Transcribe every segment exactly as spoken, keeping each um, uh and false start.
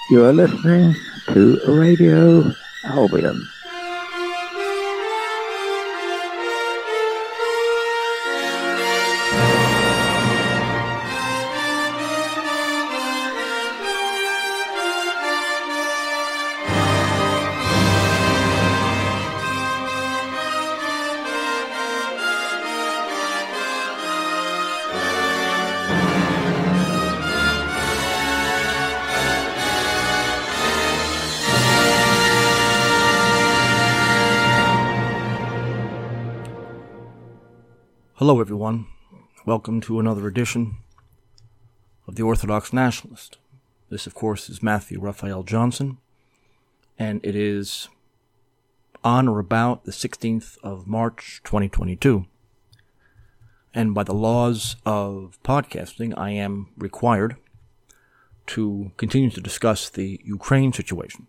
You are listening to Radio Albion. Hello everyone, welcome to another edition of the Orthodox Nationalist. This of course is Matthew Raphael Johnson, and it is on or about the sixteenth of March twenty twenty-two. And by the laws of podcasting, I am required to continue to discuss the Ukraine situation.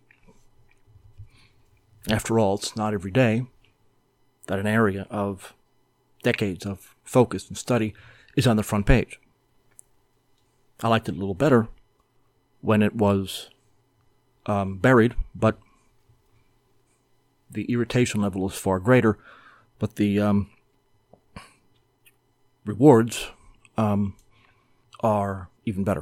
After all, it's not every day that an area of decades of focus and study is on the front page. I liked it a little better when it was um, buried, but the irritation level is far greater, but the um, rewards um, are even better.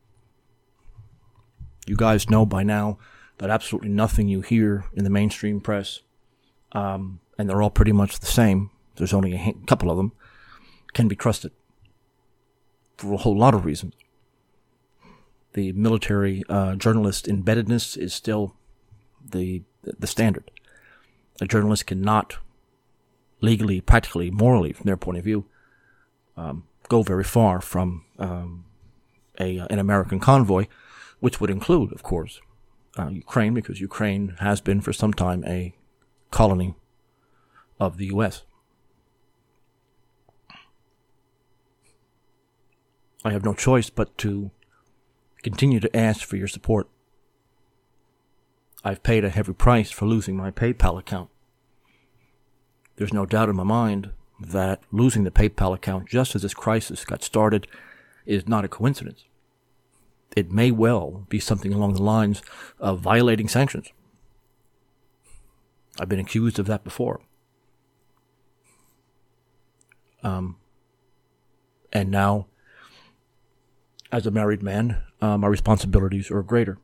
You guys know by now that absolutely nothing you hear in the mainstream press, um, and they're all pretty much the same, there's only a couple of them, can be trusted for a whole lot of reasons. The military uh, journalist embeddedness is still the the standard. A journalist cannot legally, practically, morally, from their point of view, um, go very far from um, a an American convoy, which would include, of course, uh, Ukraine, because Ukraine has been for some time a colony of the U S I have no choice but to continue to ask for your support. I've paid a heavy price for losing my PayPal account. There's no doubt in my mind that losing the PayPal account just as this crisis got started is not a coincidence. It may well be something along the lines of violating sanctions. I've been accused of that before. Um, and now, as a married man, uh, my responsibilities are greater.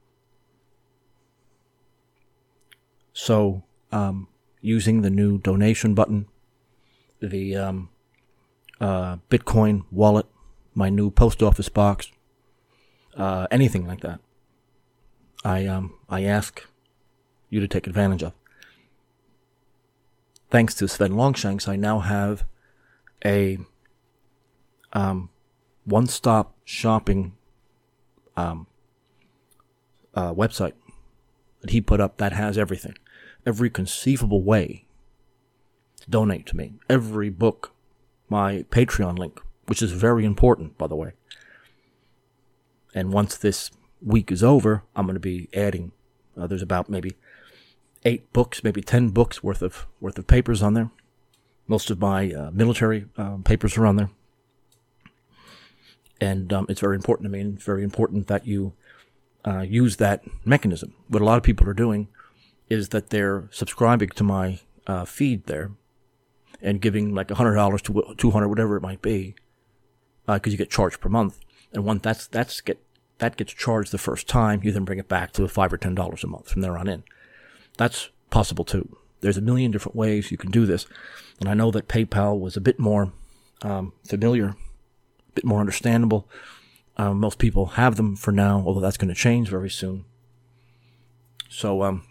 So, um, using the new donation button, the um, uh, Bitcoin wallet, my new post office box, uh, anything like that, I um, I ask you to take advantage of. Thanks to Sven Longshanks, I now have a um. one-stop shopping um, uh, website that he put up that has everything. Every conceivable way to donate to me. Every book. My Patreon link, which is very important, by the way. And once this week is over, I'm going to be adding, uh, there's about maybe eight books, maybe ten books worth of worth of papers on there. Most of my uh, military uh, papers are on there. And um, it's very important to me, and it's very important that you uh, use that mechanism. What a lot of people are doing is that they're subscribing to my uh, feed there and giving like one hundred dollars to two hundred dollars, whatever it might be, because uh, you get charged per month. And once that's that's get that gets charged the first time, you then bring it back to five or ten dollars a month from there on in. That's possible too. There's a million different ways you can do this, and I know that PayPal was a bit more um, familiar. Bit more understandable. Um, most people have them for now, although that's going to change very soon. So, um,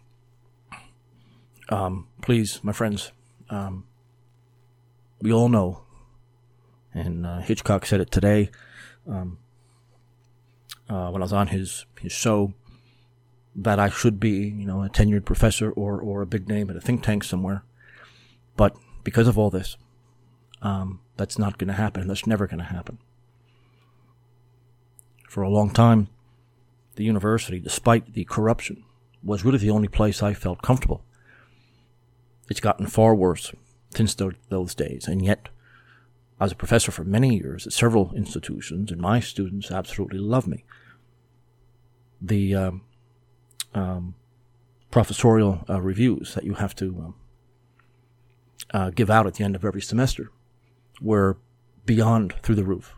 um, please, my friends, um, we all know, and uh, Hitchcock said it today um, uh, when I was on his his show, that I should be, you know, a tenured professor or or a big name at a think tank somewhere. But because of all this, um, that's not going to happen. That's never going to happen. For a long time, the university, despite the corruption, was really the only place I felt comfortable. It's gotten far worse since those days, and yet I was a professor for many years at several institutions, and my students absolutely love me. The um, um, professorial uh, reviews that you have to um, uh, give out at the end of every semester were beyond through the roof.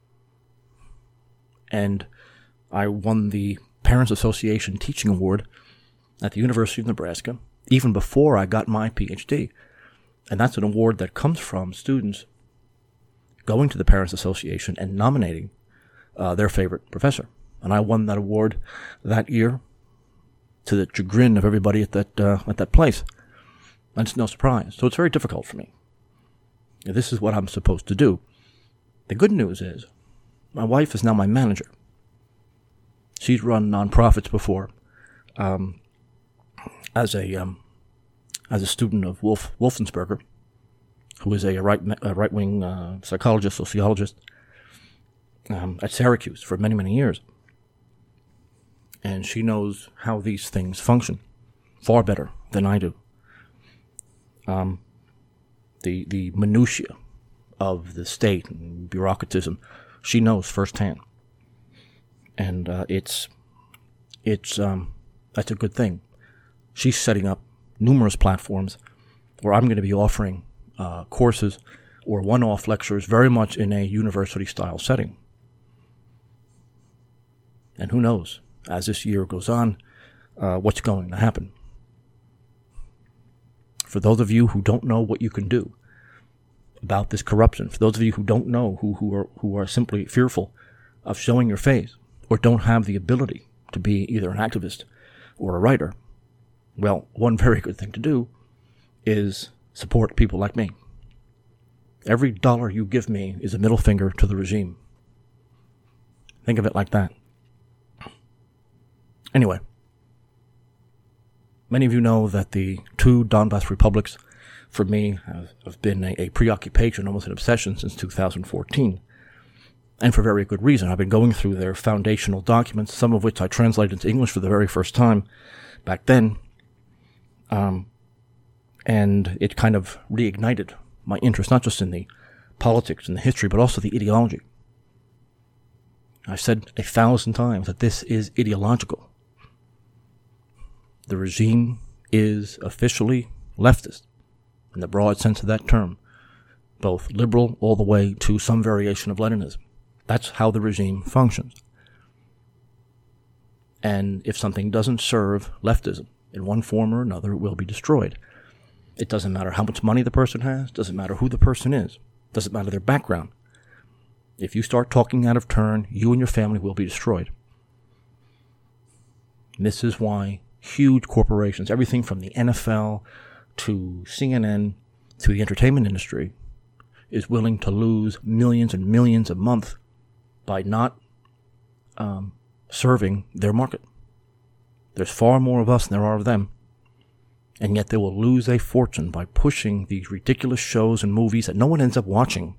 And I won the Parents Association Teaching Award at the University of Nebraska even before I got my P H D. And that's an award that comes from students going to the Parents Association and nominating uh, their favorite professor. And I won that award that year to the chagrin of everybody at that uh, at that place. And it's no surprise. So it's very difficult for me. This is what I'm supposed to do. The good news is my wife is now my manager. She's run nonprofits before um, as a um, as a student of Wolf Wolfensberger, who is a right a right-wing uh, psychologist, sociologist um, at Syracuse for many, many years. And she knows how these things function far better than I do. Um, the the minutiae of the state and bureaucratism, she knows firsthand. And uh, it's it's um, that's a good thing. She's setting up numerous platforms where I'm going to be offering uh, courses or one-off lectures very much in a university-style setting. And who knows, as this year goes on, uh, what's going to happen. For those of you who don't know what you can do about this corruption, for those of you who don't know, who, who are who are simply fearful of showing your face, or don't have the ability to be either an activist or a writer, well, one very good thing to do is support people like me. Every dollar you give me is a middle finger to the regime. Think of it like that. Anyway, many of you know that the two Donbas republics, for me, have, have been a, a preoccupation, almost an obsession, since two thousand fourteen. And for very good reason. I've been going through their foundational documents, some of which I translated into English for the very first time back then. Um, and it kind of reignited my interest, not just in the politics and the history, but also the ideology. I've said a thousand times that this is ideological. The regime is officially leftist, in the broad sense of that term, both liberal all the way to some variation of Leninism. That's how the regime functions. And if something doesn't serve leftism in one form or another, it will be destroyed. It doesn't matter how much money the person has, doesn't matter who the person is, doesn't matter their background. If you start talking out of turn, you and your family will be destroyed. And this is why huge corporations, everything from the N F L to C N N to the entertainment industry, is willing to lose millions and millions a month by not um, serving their market. There's far more of us than there are of them, and yet they will lose a fortune by pushing these ridiculous shows and movies that no one ends up watching,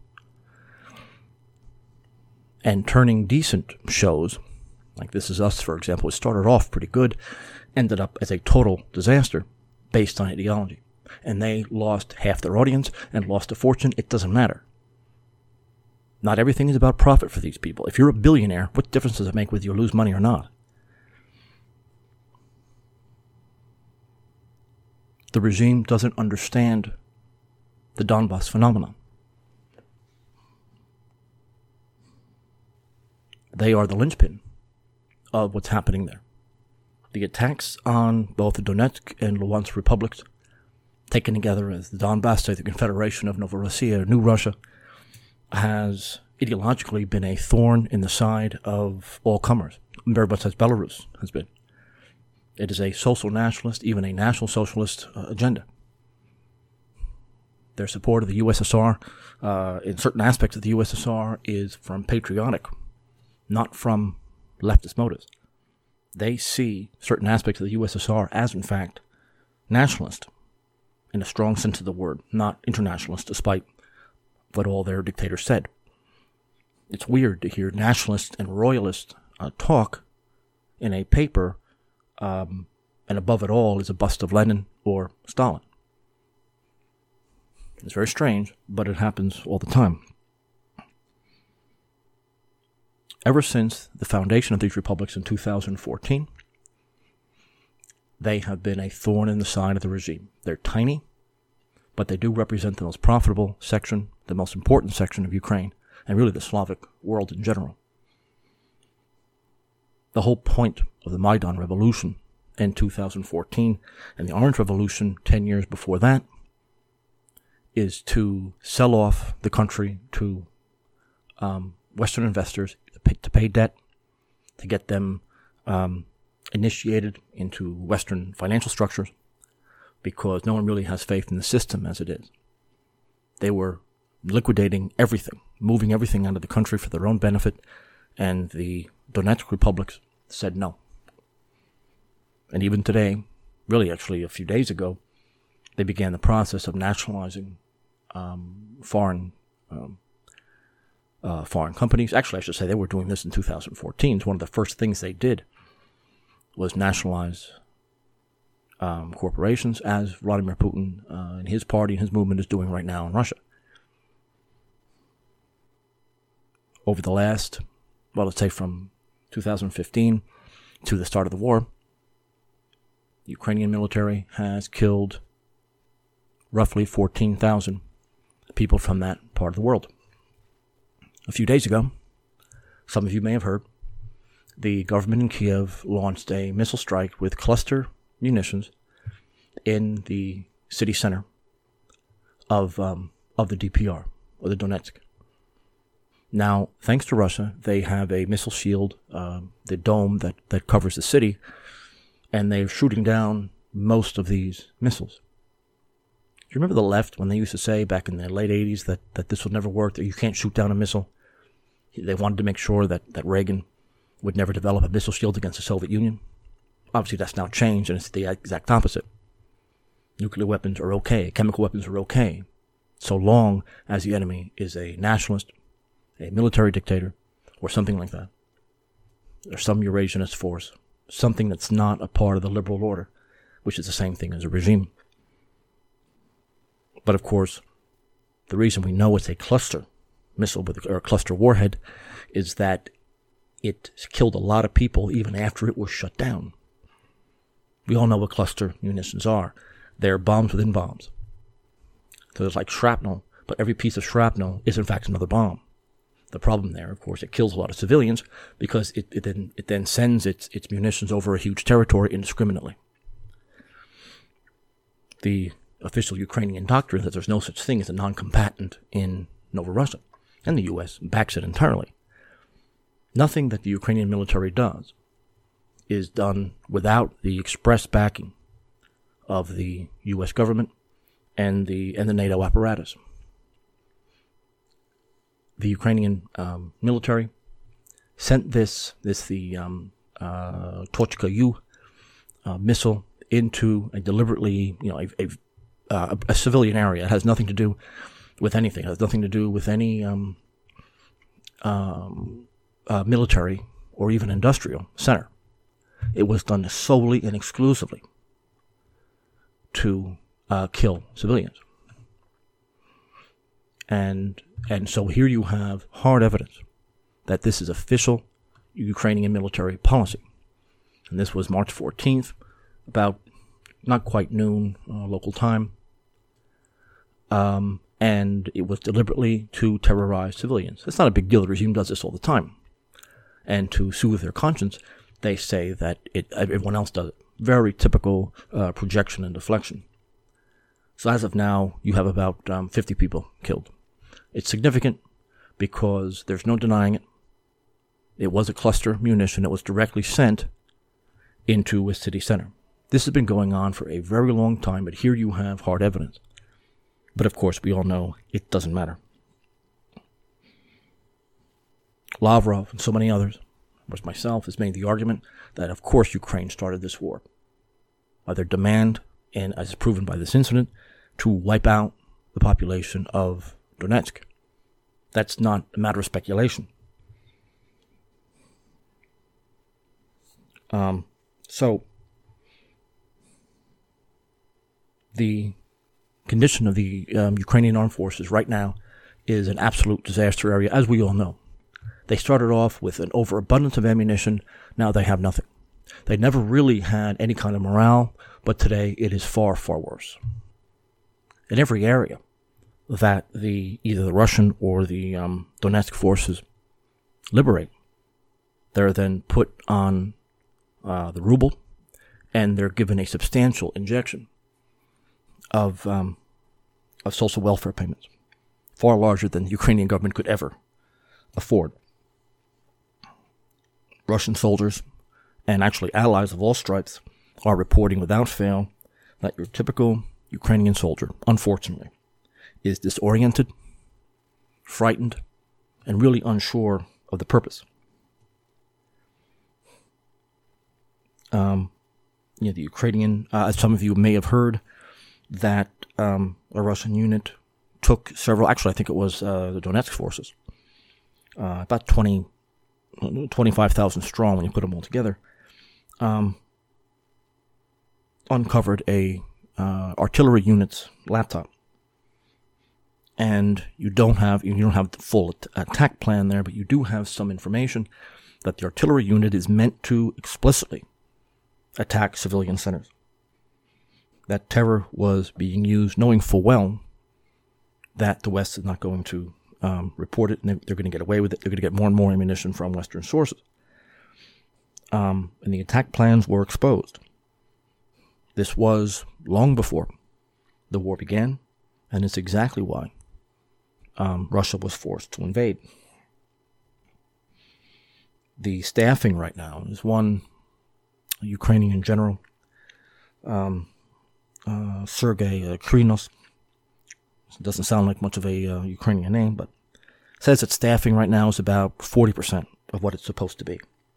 and turning decent shows, like This Is Us, for example, it started off pretty good, ended up as a total disaster based on ideology. And they lost half their audience and lost a fortune. It doesn't matter. Not everything is about profit for these people. If you're a billionaire, what difference does it make whether you lose money or not? The regime doesn't understand the Donbas phenomenon. They are the linchpin of what's happening there. The attacks on both the Donetsk and Luhansk republics, taken together as the Donbass State, the Confederation of Novorossiya, New Russia, has ideologically been a thorn in the side of all comers, very much as Belarus has been. It is a social nationalist, even a national socialist uh, agenda. Their support of the U S S R, uh, in certain aspects of the U S S R, is from patriotic, not from leftist motives. They see certain aspects of the U S S R as, in fact, nationalist, in a strong sense of the word, not internationalist, despite what all their dictators said. It's weird to hear nationalists and royalists uh, talk in a paper, um, and above it all is a bust of Lenin or Stalin. It's very strange, but it happens all the time. Ever since the foundation of these republics in two thousand fourteen, they have been a thorn in the side of the regime. They're tiny, but they do represent the most profitable section, the most important section of Ukraine, and really the Slavic world in general. The whole point of the Maidan Revolution in two thousand fourteen and the Orange Revolution ten years before that is to sell off the country to um, Western investors to pay, to pay debt, to get them um, initiated into Western financial structures, because no one really has faith in the system as it is. They were liquidating everything, moving everything out of the country for their own benefit, and the Donetsk republics said no. And even today, really actually a few days ago, they began the process of nationalizing um, foreign um, uh, foreign companies. Actually, I should say they were doing this in two thousand fourteen. It's one of the first things they did was nationalize um, corporations, as Vladimir Putin uh, and his party and his movement is doing right now in Russia. Over the last, well, let's say from two thousand fifteen to the start of the war, the Ukrainian military has killed roughly fourteen thousand people from that part of the world. A few days ago, some of you may have heard, the government in Kiev launched a missile strike with cluster munitions in the city center of um, of the D P R, or the Donetsk. Now, thanks to Russia, they have a missile shield, uh, the dome that, that covers the city, and they're shooting down most of these missiles. Do you remember the left when they used to say back in the late eighties that, that this would never work, that you can't shoot down a missile? They wanted to make sure that, that Reagan would never develop a missile shield against the Soviet Union. Obviously, that's now changed, and it's the exact opposite. Nuclear weapons are okay. Chemical weapons are okay, so long as the enemy is a nationalist, a military dictator, or something like that, or some Eurasianist force, something that's not a part of the liberal order, which is the same thing as a regime. But of course, the reason we know it's a cluster missile with, or a cluster warhead is that it killed a lot of people even after it was shut down. We all know what cluster munitions are. They're bombs within bombs. So it's like shrapnel, but every piece of shrapnel is in fact another bomb. The problem there, of course, it kills a lot of civilians because it, it then it then sends its its munitions over a huge territory indiscriminately. The official Ukrainian doctrine that there's no such thing as a non-combatant in Novorossiysk, and the U S backs it entirely. Nothing that the Ukrainian military does is done without the express backing of the U S government and the and the NATO apparatus. The Ukrainian um, military sent this this the um, uh, Tochka U uh, missile into a deliberately, you know, a, a, uh, a civilian area. It has nothing to do with anything. It has nothing to do with any um, um, uh, military or even industrial center. It was done solely and exclusively to uh, kill civilians. And and so here you have hard evidence that this is official Ukrainian military policy. And this was March fourteenth, about not quite noon uh, local time. Um, and it was deliberately to terrorize civilians. It's not a big deal. The regime does this all the time. And to soothe their conscience, they say that it, everyone else does it. Very typical uh, projection and deflection. So as of now, you have about um, fifty people killed. It's significant because there's no denying it. It was a cluster munition that was directly sent into a city center. This has been going on for a very long time, but here you have hard evidence. But of course, we all know it doesn't matter. Lavrov and so many others, as myself, has made the argument that of course Ukraine started this war. By their demand, and as proven by this incident, to wipe out the population of Donetsk. That's not a matter of speculation. Um, so, the condition of the um, Ukrainian armed forces right now is an absolute disaster area, as we all know. They started off with an overabundance of ammunition. Now they have nothing. They never really had any kind of morale, but today it is far, far worse. In every area that the either the Russian or the um, Donetsk forces liberate, they're then put on uh, the ruble, and they're given a substantial injection of um, of social welfare payments, far larger than the Ukrainian government could ever afford. Russian soldiers, and actually allies of all stripes, are reporting without fail that your typical Ukrainian soldier, unfortunately, is disoriented, frightened, and really unsure of the purpose. Um, you know, the Ukrainian, uh, as some of you may have heard, that um, a Russian unit took several, actually I think it was uh, the Donetsk forces, uh, about twenty, twenty-five thousand strong when you put them all together, um, uncovered a uh, artillery unit's laptop. And you don't have, you don't have the full attack plan there, but you do have some information that the artillery unit is meant to explicitly attack civilian centers. That terror was being used, knowing full well that the West is not going to um, report it, and they're, they're going to get away with it. They're going to get more and more ammunition from Western sources. Um, and the attack plans were exposed. This was long before the war began, and it's exactly why um, Russia was forced to invade. The staffing right now is one Ukrainian general, um, uh, Sergei uh, Krinos. Doesn't sound like much of a uh, Ukrainian name, but says that staffing right now is about forty percent of what it's supposed to be.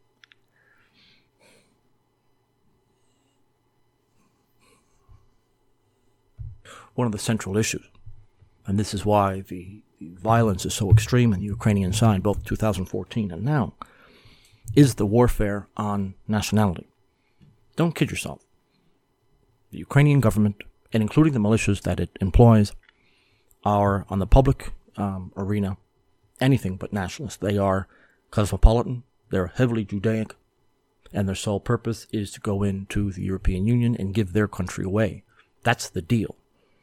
One of the central issues, and this is why the, the violence is so extreme in the Ukrainian side, both two thousand fourteen and now, is the warfare on nationality. Don't kid yourself. The Ukrainian government, and including the militias that it employs, are on the public um, arena anything but nationalist. They are cosmopolitan, they're heavily Judaic, and their sole purpose is to go into the European Union and give their country away. That's the deal.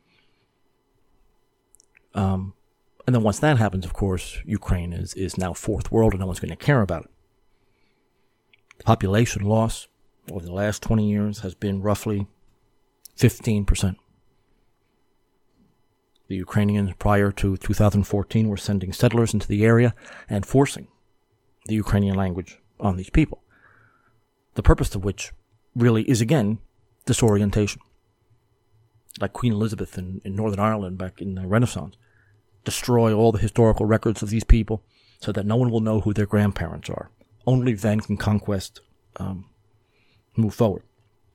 Um, and then once that happens, of course, Ukraine is, is now fourth world and no one's going to care about it. The population loss over the last twenty years has been roughly fifteen percent. The Ukrainians prior to two thousand fourteen were sending settlers into the area and forcing the Ukrainian language on these people. The purpose of which really is, again, disorientation. Like Queen Elizabeth in, in Northern Ireland back in the Renaissance. Destroy all the historical records of these people so that no one will know who their grandparents are. Only then can conquest um, move forward.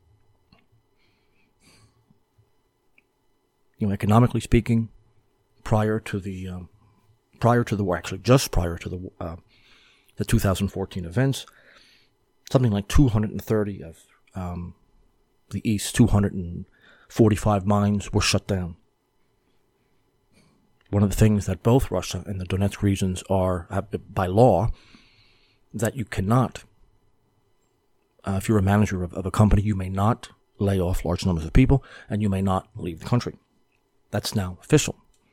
You know, economically speaking, prior to the um, prior to the war, actually just prior to the uh, the two thousand fourteen events, something like two hundred thirty of um, the East's two hundred forty-five mines were shut down. One of the things that both Russia and the Donetsk regions are, have, by law, that you cannot, uh, if you're a manager of, of a company, you may not lay off large numbers of people, and you may not leave the country. That's now official.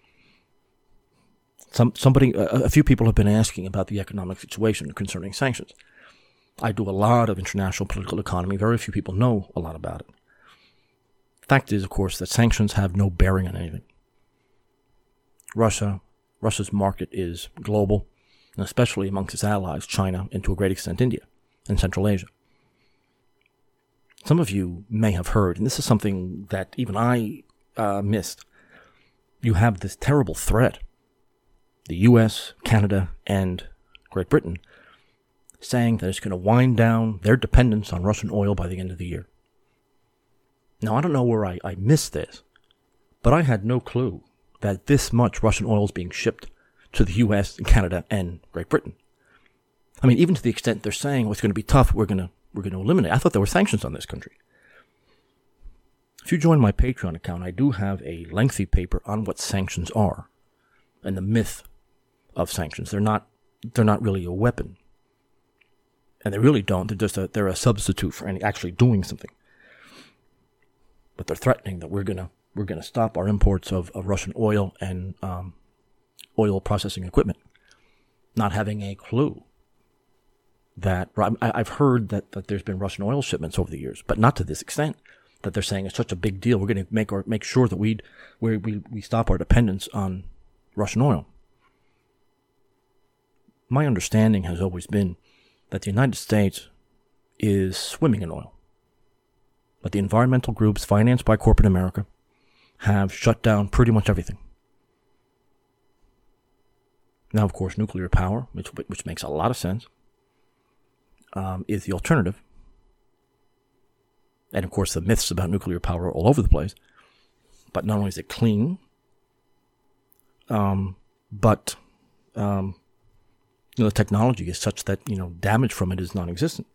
Some somebody, a, a few people have been asking about the economic situation concerning sanctions. I do a lot of international political economy. Very few people know a lot about it. Fact is, of course, that sanctions have no bearing on anything. Russia, Russia's market is global, and especially amongst its allies, China, and to a great extent India and Central Asia. Some of you may have heard, and this is something that even I uh, missed, you have this terrible threat, the U S, Canada, and Great Britain, saying that it's going to wind down their dependence on Russian oil by the end of the year. Now, I don't know where I, I missed this, but I had no clue that this much Russian oil is being shipped to the U S, Canada, and Great Britain. I mean, even to the extent they're saying, well, it's going to be tough, we're going to we're going to eliminate. I thought there were sanctions on this country. If you join my Patreon account, I do have a lengthy paper on what sanctions are and the myth of sanctions. They're not they're not really a weapon. And they really don't. They're just a, they're a substitute for any, actually doing something. But they're threatening that we're gonna we're gonna stop our imports of, of Russian oil and um, oil processing equipment, not having a clue that I, I've heard that, that there's been Russian oil shipments over the years, but not to this extent. That they're saying it's such a big deal. We're going to make our make sure that we we we we stop our dependence on Russian oil. My understanding has always been that the United States is swimming in oil. But the environmental groups financed by corporate America have shut down pretty much everything. Now, of course, nuclear power, which, which makes a lot of sense, um, is the alternative. And, of course, the myths about nuclear power are all over the place. But not only is it clean, um, but um, you know, the technology is such that, you know, damage from it is non-existent.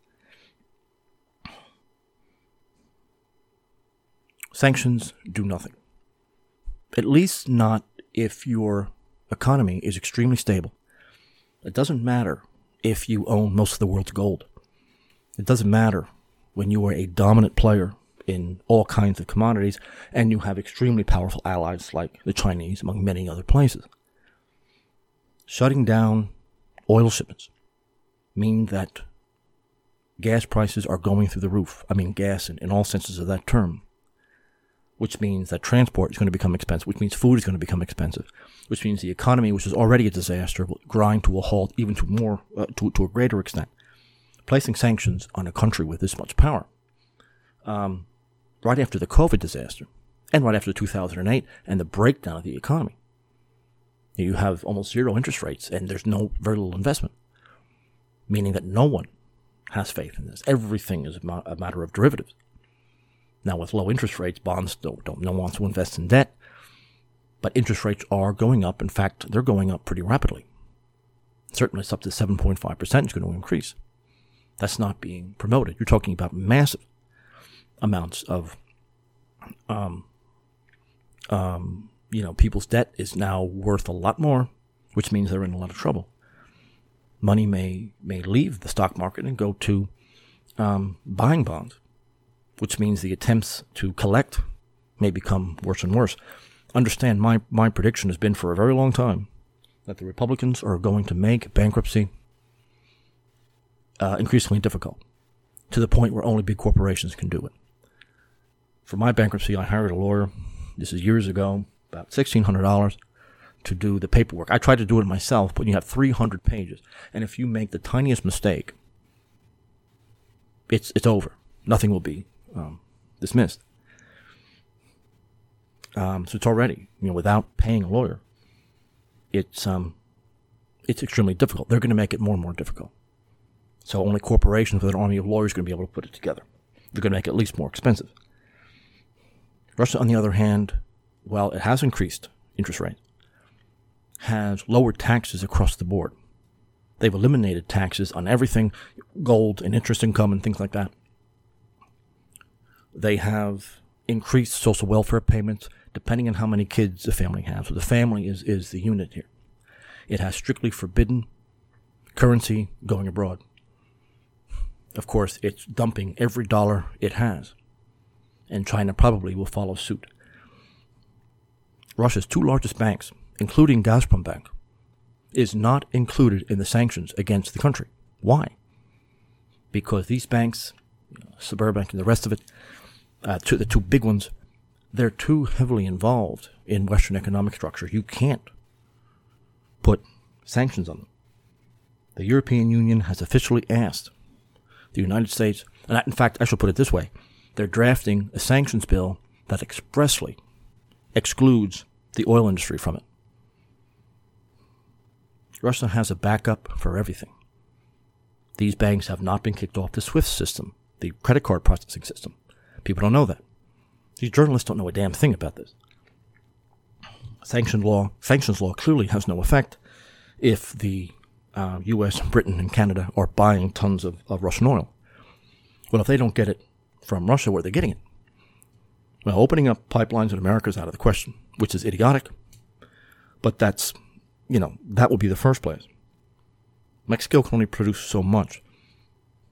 Sanctions do nothing. At least not if your economy is extremely stable. It doesn't matter if you own most of the world's gold. It doesn't matter when you are a dominant player in all kinds of commodities and you have extremely powerful allies like the Chinese, among many other places. Shutting down oil shipments mean that gas prices are going through the roof. I mean gas in, in all senses of that term. Which means that transport is going to become expensive, which means food is going to become expensive, which means the economy, which is already a disaster, will grind to a halt even to more, uh, to, to a greater extent. Placing sanctions on a country with this much power, um, right after the COVID disaster, and right after two thousand eight, and the breakdown of the economy. You have almost zero interest rates, and there's no very little investment, meaning that no one has faith in this. Everything is a matter of derivatives. Now, with low interest rates, bonds don't, don't, no one wants to invest in debt. But interest rates are going up. In fact, they're going up pretty rapidly. Certainly, it's up to seven point five percent is going to increase. That's not being promoted. You're talking about massive amounts of, um, um, you know, people's debt is now worth a lot more, which means they're in a lot of trouble. Money may, may leave the stock market and go to um, buying bonds, which means the attempts to collect may become worse and worse. Understand, my, my prediction has been for a very long time that the Republicans are going to make bankruptcy uh, increasingly difficult, to the point where only big corporations can do it. For my bankruptcy, I hired a lawyer, this is years ago, about sixteen hundred dollars to do the paperwork. I tried to do it myself, but you have three hundred pages. And if you make the tiniest mistake, it's it's over. Nothing will be Um, dismissed. Um, so it's already, you know, without paying a lawyer, it's um, it's extremely difficult. They're going to make it more and more difficult. So only corporations with an army of lawyers are going to be able to put it together. They're going to make it at least more expensive. Russia, on the other hand, while it has increased interest rates, has lowered taxes across the board. They've eliminated taxes on everything, gold and interest income and things like that. They have increased social welfare payments depending on how many kids the family has. So the family is, is the unit here. It has strictly forbidden currency going abroad. Of course, it's dumping every dollar it has. And China probably will follow suit. Russia's two largest banks, including Gazprom Bank, is not included in the sanctions against the country. Why? Because these banks, you know, Sberbank and the rest of it, Uh, to the two big ones, they're too heavily involved in Western economic structure. You can't put sanctions on them. The European Union has officially asked the United States, and I, in fact, I should put it this way, they're drafting a sanctions bill that expressly excludes the oil industry from it. Russia has a backup for everything. These banks have not been kicked off the SWIFT system, the credit card processing system. People don't know that. These journalists don't know a damn thing about this. Sanction law, sanctions law clearly has no effect if the uh, U S, Britain, and Canada are buying tons of, of Russian oil. Well, if they don't get it from Russia, where are they getting it? Well, opening up pipelines in America is out of the question, which is idiotic. But that's, you know, that would be the first place. Mexico can only produce so much.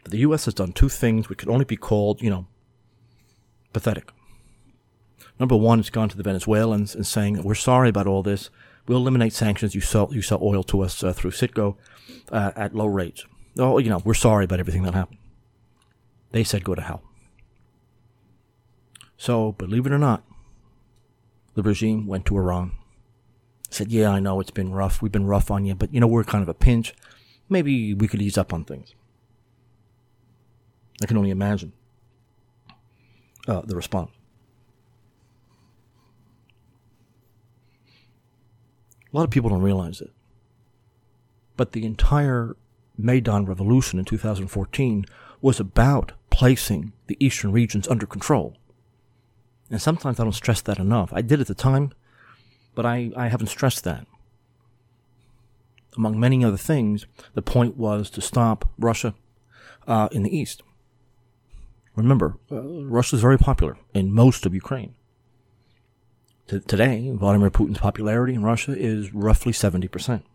The U S has done two things which could only be called, you know, pathetic. Number one, it's gone to the Venezuelans and saying, we're sorry about all this. We'll eliminate sanctions. You sell, you sell oil to us uh, through Citgo uh, at low rates. Oh, you know, we're sorry about everything that happened. They said go to hell. So, believe it or not, the regime went to Iran. Said, yeah, I know it's been rough. We've been rough on you, but, you know, we're kind of a pinch. Maybe we could ease up on things. I can only imagine uh, the response. A lot of people don't realize it. But the entire Maidan Revolution in two thousand fourteen was about placing the eastern regions under control. And sometimes I don't stress that enough. I did at the time, but I, I haven't stressed that. Among many other things, the point was to stop Russia uh, in the east. Remember, uh, Russia is very popular in most of Ukraine. T- today, Vladimir Putin's popularity in Russia is roughly seventy percent.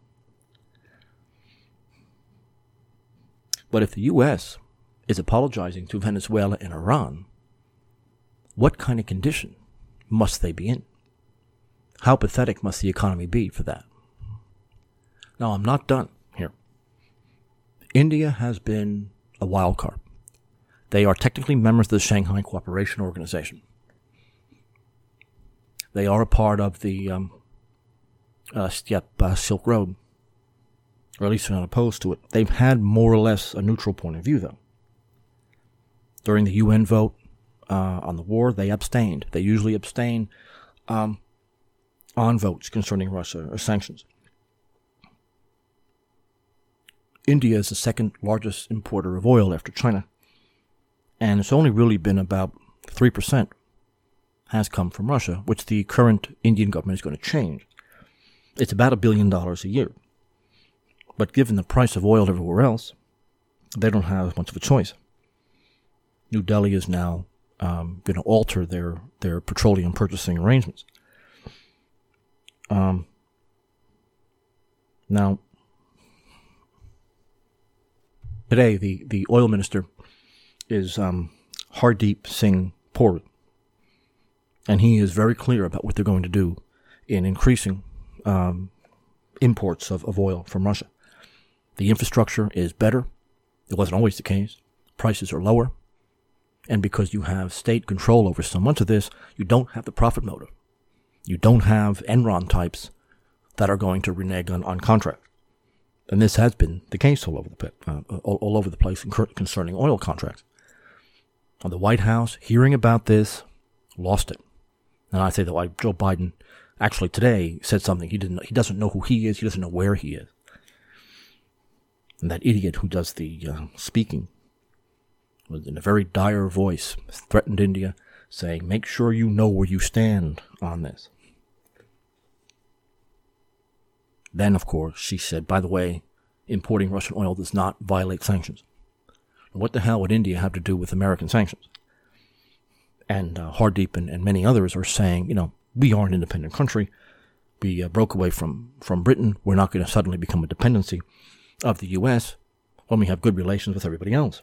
But if the U S is apologizing to Venezuela and Iran, what kind of condition must they be in? How pathetic must the economy be for that? Now, I'm not done here. India has been a wild card. They are technically members of the Shanghai Cooperation Organization. They are a part of the um, uh, Steppe uh, Silk Road, or at least they're not opposed to it. They've had more or less a neutral point of view, though. During the U N vote uh, on the war, they abstained. They usually abstain um, on votes concerning Russia or sanctions. India is the second largest importer of oil after China, and it's only really been about three percent has come from Russia, which the current Indian government is going to change. It's about a billion dollars a year. But given the price of oil everywhere else, they don't have much of a choice. New Delhi is now um, going to alter their, their petroleum purchasing arrangements. Um, now, today, the, the oil minister is um, Hardeep Singh Puri. And he is very clear about what they're going to do in increasing um, imports of, of oil from Russia. The infrastructure is better. It wasn't always the case. Prices are lower. And because you have state control over so much of this, you don't have the profit motive. You don't have Enron types that are going to renege on, on contract. And this has been the case all over the pit, uh, all, all over the place concerning oil contracts. And the White House, hearing about this, lost it. And I say that why Joe Biden actually today said something. He didn't. He doesn't know who he is. He doesn't know where he is. And that idiot who does the uh, speaking, was in a very dire voice, threatened India, saying, "Make sure you know where you stand on this." Then, of course, she said, "By the way, importing Russian oil does not violate sanctions." What the hell would India have to do with American sanctions? And uh, Hardeep and, and many others are saying, you know, we are an independent country. We uh, broke away from, from Britain. We're not going to suddenly become a dependency of the U S when we have good relations with everybody else.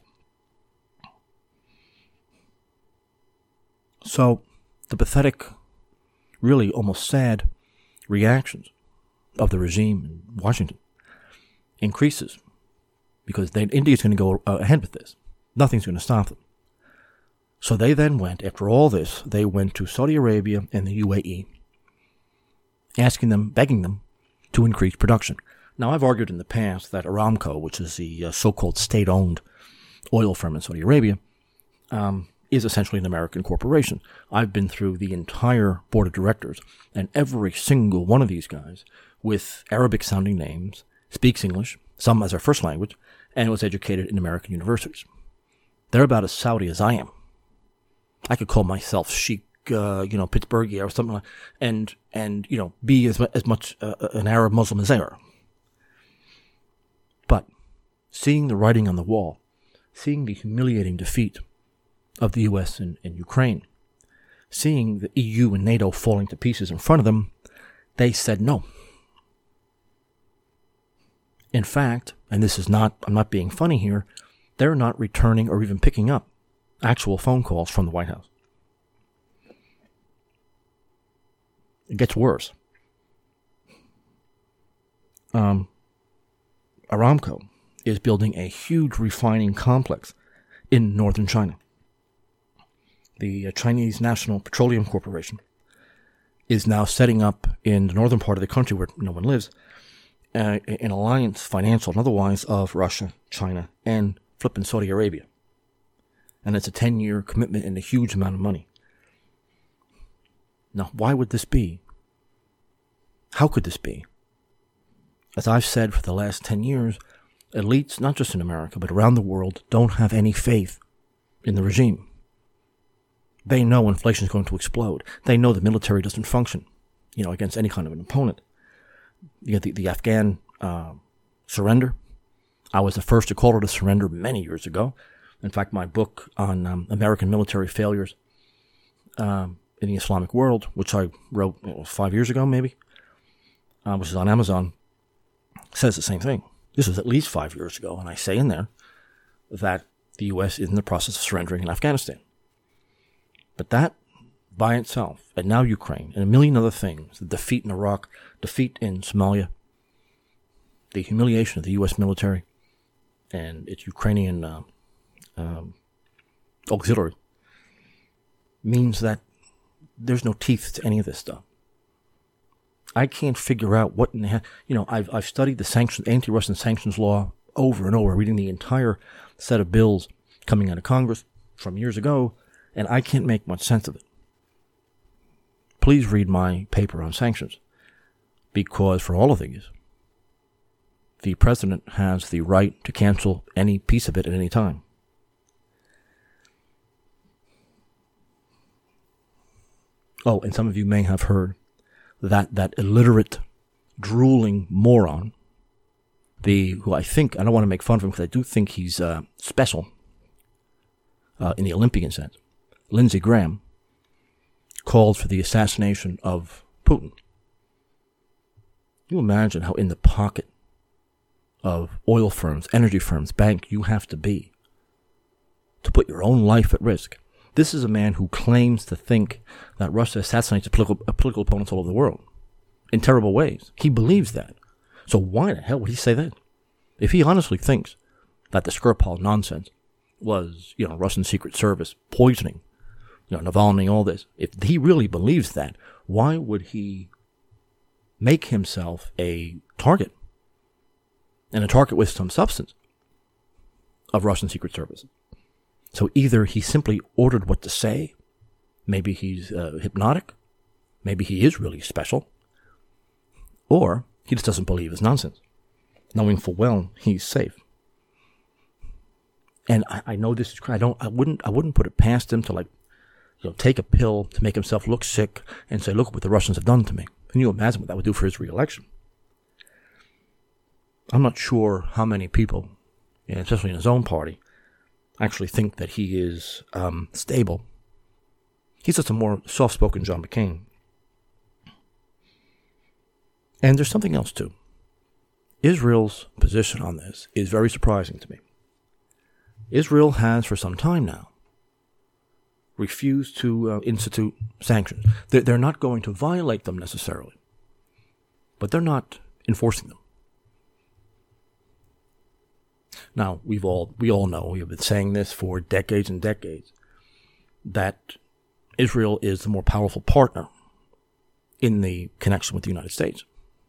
So the pathetic, really almost sad reactions of the regime in Washington increases because they, India's going to go uh, ahead with this. Nothing's going to stop them. So they then went, after all this, they went to Saudi Arabia and the U A E, asking them, begging them to increase production. Now, I've argued in the past that Aramco, which is the uh, so-called state-owned oil firm in Saudi Arabia, um, is essentially an American corporation. I've been through the entire board of directors, and every single one of these guys, with Arabic-sounding names, speaks English, some as their first language, and was educated in American universities. They're about as Saudi as I am. I could call myself Sheikh, uh, you know, Pittsburghia or something like that, and, and, you know, be as, as much uh, an Arab Muslim as they are. But seeing the writing on the wall, seeing the humiliating defeat of the U S in, in Ukraine, seeing the E U and NATO falling to pieces in front of them, they said no. In fact, and this is not, I'm not being funny here, they're not returning or even picking up actual phone calls from the White House. It gets worse. Um, Aramco is building a huge refining complex in northern China. The uh, Chinese National Petroleum Corporation is now setting up in the northern part of the country where no one lives uh, an alliance, financial and otherwise, of Russia, China, and flipping Saudi Arabia. And it's a ten-year commitment and a huge amount of money. Now, why would this be? How could this be? As I've said for the last ten years, elites, not just in America, but around the world, don't have any faith in the regime. They know inflation is going to explode. They know the military doesn't function, you know, against any kind of an opponent. You get the, the Afghan uh, surrender. I was the first to call it a surrender many years ago. In fact, my book on um, American military failures um, in the Islamic world, which I wrote you know, five years ago maybe, uh, which is on Amazon, says the same thing. This was at least five years ago, and I say in there that the U S is in the process of surrendering in Afghanistan. But that by itself, and now Ukraine, and a million other things, the defeat in Iraq, defeat in Somalia, the humiliation of the U S military and its Ukrainian uh, um, auxiliary, means that there's no teeth to any of this stuff. I can't figure out what in the heck, you know, I've, I've studied the sanctions, anti-Russian sanctions law over and over, reading the entire set of bills coming out of Congress from years ago, and I can't make much sense of it. Please read my paper on sanctions, because for all of these, the president has the right to cancel any piece of it at any time. Oh, and some of you may have heard that that illiterate, drooling moron, the who I think, I don't want to make fun of him because I do think he's uh, special uh, in the Olympian sense, Lindsey Graham, called for the assassination of Putin. Can you imagine how in the pocket of oil firms, energy firms, bank you have to be to put your own life at risk? This is a man who claims to think that Russia assassinates political, political opponents all over the world in terrible ways. He believes that. So why the hell would he say that? If he honestly thinks that the Skripal nonsense was, you know, Russian Secret Service poisoning, you know, Navalny, all this, if he really believes that, why would he make himself a target, and a target with some substance, of Russian Secret Service? So either he simply ordered what to say, maybe he's uh, hypnotic, maybe he is really special, or he just doesn't believe his nonsense, knowing full well he's safe. And I, I know this is I don't I wouldn't I wouldn't put it past him to like you know take a pill to make himself look sick and say, look what the Russians have done to me. Can you imagine what that would do for his reelection? I'm not sure how many people, especially in his own party, actually think that he is um, stable. He's just a more soft-spoken John McCain. And there's something else, too. Israel's position on this is very surprising to me. Israel has, for some time now, refused to uh, institute sanctions. They're, they're not going to violate them necessarily, but they're not enforcing them. Now, we've all, we all know, we have been saying this for decades and decades, that Israel is the more powerful partner in the connection with the United States.